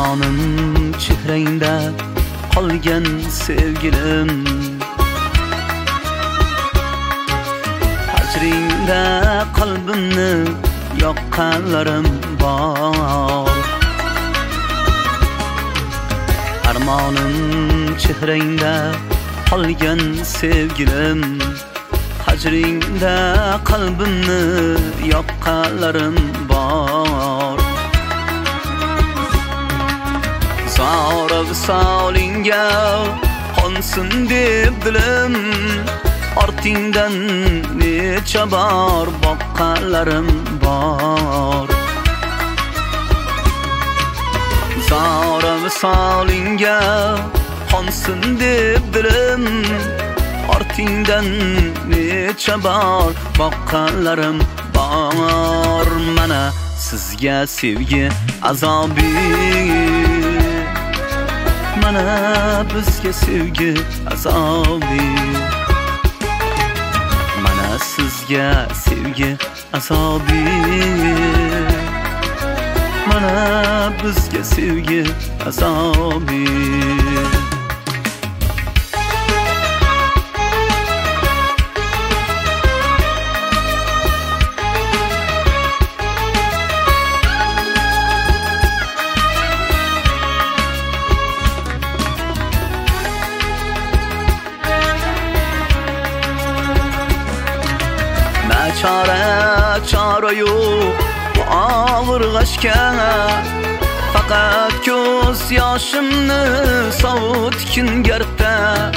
Armonim chehrangda qolgan sevgilim, hajringda qalbimni yoqqanlarim bor. Armonim chehrangda qolgan sevgilim, hajringda qalbimni yoqqanlarim bor. Zora visolinga qonsin deb dilim, ortingdan necha bor boqqanlarim bor. Zora visolinga qonsin deb dilim, ortingdan necha bor boqqanlarim bor. Mana sizga sevgi azobi, mana bizga sevgi azobi. Mana sizga sevgi azobi, mana bizga sevgi azobi. Çare yok bu ağır aşka, fakat göz yaşımni sovutgin gerda.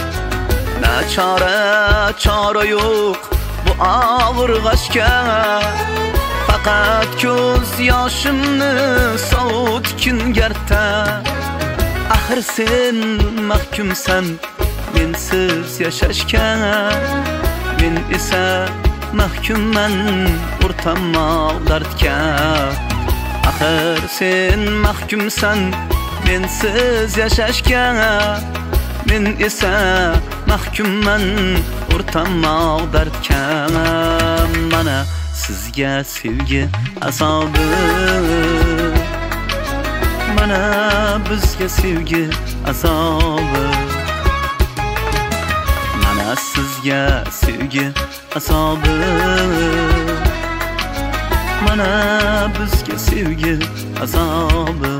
Çare yok bu ağır aşka, fakat göz yaşımni sovutgin gerda. Ahir sen mahkumsan mensiz yashashga, men esa mahkumman o'rtanmoq dardga. Axir sen mahkumsan mensiz yashashga, men esa mahkumman o'rtanmoq dardga. Mana sizga sevgi azobi, mana bizga sevgi azobi. Mana sizga sevgi azobi, mana bizga sevgi azobi.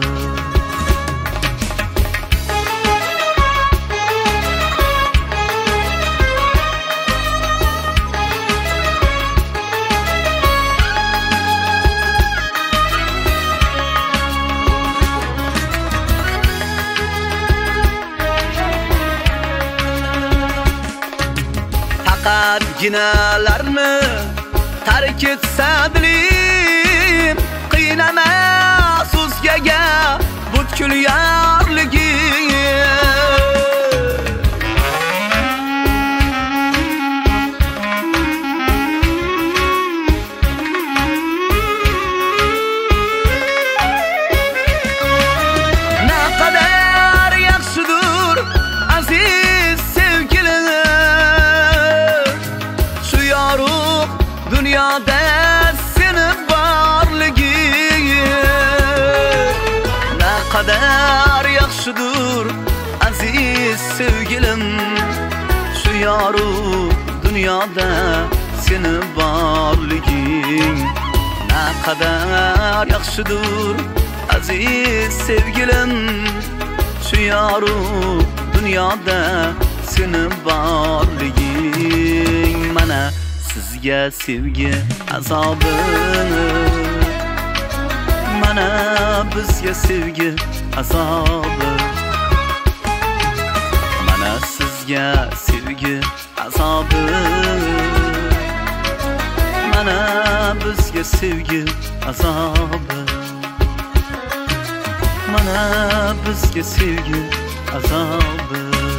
Ginalarni tark etsa dilim, qiynama so'zgaga butkul yorligim. Naqadar yaxshidir aziz sevgilim, dünyada senin borliging. Ne kadar yaxshidir aziz sevgilim, şu yorug' dunyoda senin borliging. Ne kadar yaxshidir aziz sevgilim, şu yorug' dunyoda senin borliging. Mana sizga sevgi azobi, mana bizga sevgi azobi. Mana sizga sevgi azobi, mana bizga sevgi azobi. Mana bizga sevgi azobi.